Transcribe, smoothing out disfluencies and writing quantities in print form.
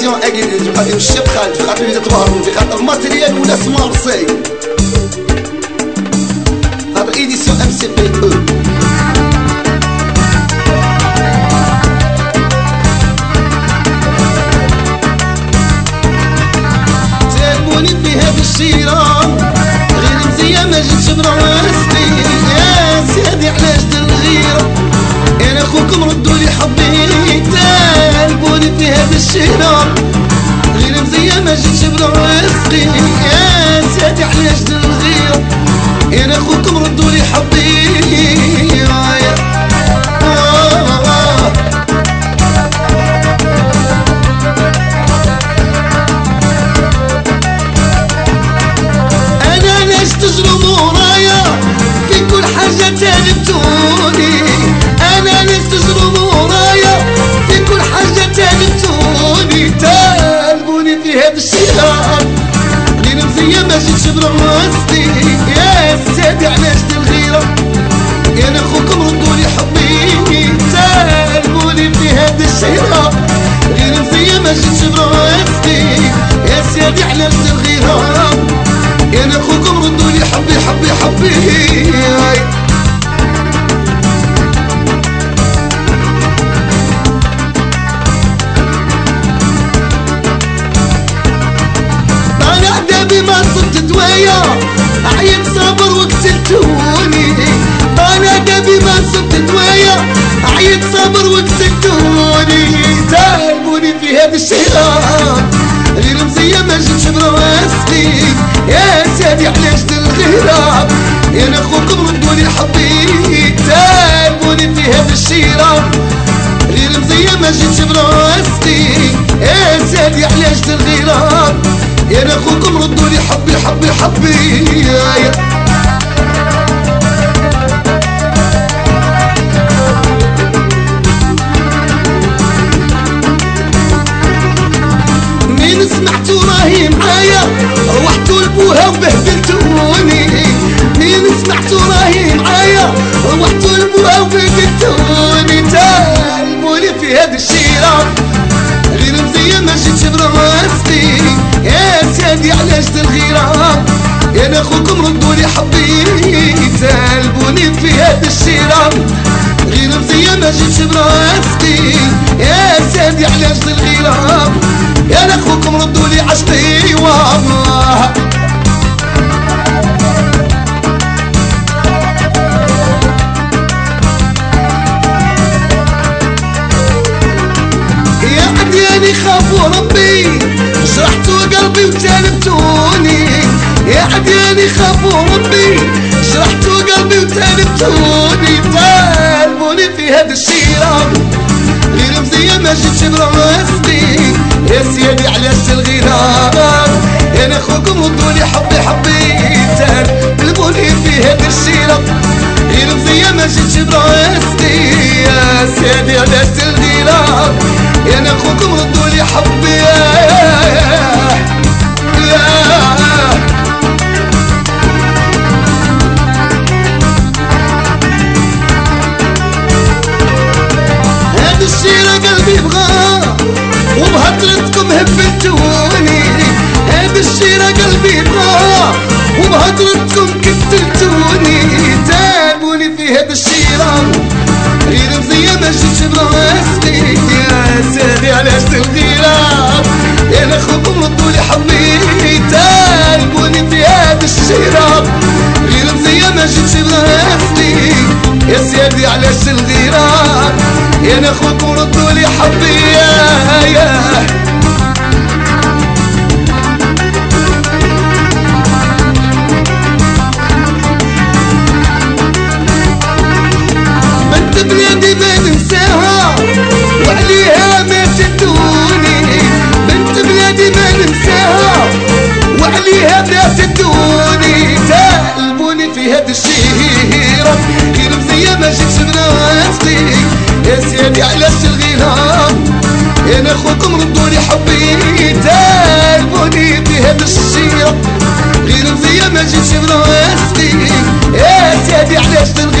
اديسيون اكيد في خاطر الشيخ خالد في خاطر اللي تبهروا في خاطر الماتريال ولا اسماء رصاي خاطر اديسيون ام سي بي او تابوني في هذه الشيرة غير مزيان ما جيتش براسي يا سيدي علاش الغيرة انا اخوكم ردوا لي حبي تالبوني في هذه الشيرة غير مزيان ما جيتش براسي يا سيدي علاش الغيرة انا اخوكم ردوا لي حبي تجربوا ورايا في كل حاجة تالبتوني أنا ناس تجربوا ورايا في كل حاجة تالبتوني تالبوني في هذا الشيرة غير مزيان ما جيتش براسي يا سادي علاش الغيرة أنا أخوكم ردوا لي حبي تالبوني في هذا الشيرة غير مزيان ما جيتش براسي يا سادي علاش الغيرة انا اخوكم ردوا لي حبي حبي حبي انا عذابي ما صرت دوايا عيت صابر وقتلتوني انا عذابي ما صرت دوايا عيت صابر وقتلتوني تعبوني في هذه الشيرة غير مزيان ما جيتش براسي يا سادي علاش الغيرة انا اخوكم ردوا لي حبي تالبوني في هذه الشيرة غير مزيان ما جيتش براسي يا سادي علاش الغيرة انا اخوكم ردوا لي حبي حبي حبي مين سمعتو راهي معايا روحتو لبوها وبهدلتوني مين سمعتو راهي معايا روحتو لبوها وبهدلتوني تالبوني في هذه الشيرة غير مزيان ما جيتش براسي يا سادي علاش الغيرة انا اخوكم ردوا لي حبي تالبوني في هذه الشيرة غير مزيان ما جيتش براسي يا سادي علاش الغيرة يا اخوكم ردوا لي عشقي والله يا عدياني خافوا ربي شرحتوا قلبي وتالبتوني يا عدياني خافوا ربي شرحتوا قلبي وتالبتوني تالبوني في هذه الشيرة غير مزيان ما جيتش براسي يا سيدي علاش الغيرة انا اخوكم ردوا لي حبي حبي تالبوني في هذه الشيرة غير مزيان ما جيتش براسي يا سيدي علاش الغيرة انا اخوكم ردوا لي حبي هذه الشيرة قلبي بغاه وبهضرتكم هبلتوني هذه الشيرة قلبي بغاه وبهضرتكم كتلتوني تابوني في هذه الشيرة غير مزيان ما جيتش براسي يا سادي علاش الغيرة انا اخوكم ردوا لي حبي تالبوني في هذه الشيرة غير مزيان ما جيتش براسي يا سيدي علاش الغيرة انا اخوكم ردوا لي حبي بنت بلادي ما ننساها وعليها ما تدوني بنت بلادي ما ننساها وعليها ما تدوني تالبوني في هذه الشيرة غير مزيان ما جيتش براسي يا سيدي علاش الغيرة انا اخوكم ردوا لي حبي تالبوني في هذه الشيرة غير مزيان ما جيتش براسي يا سيدي علاش